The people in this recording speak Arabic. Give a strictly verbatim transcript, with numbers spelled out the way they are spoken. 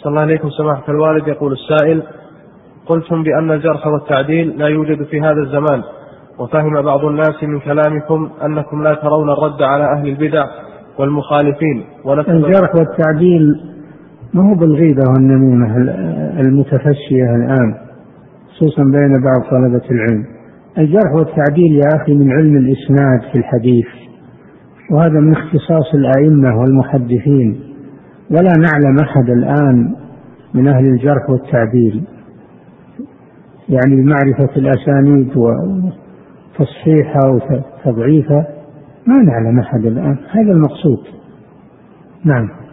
أحسن الله إليكم سماحة الوالد. يقول السائل: قلتم بأن الجرح والتعديل لا يوجد في هذا الزمان، وفهم بعض الناس من كلامكم أنكم لا ترون الرد على أهل البدع والمخالفين. الجرح والتعديل ما هو بالغيبة والنميمة المتفشية الآن خصوصا بين بعض طلبة العلم. الجرح والتعديل يا أخي من علم الإسناد في الحديث، وهذا من اختصاص الأئمة والمحدثين، ولا نعلم أحد الآن من أهل الجرح والتعديل يعني معرفة الأسانيد وتصحيحها وتضعيفها، ما نعلم أحد الآن. هذا المقصود. نعم.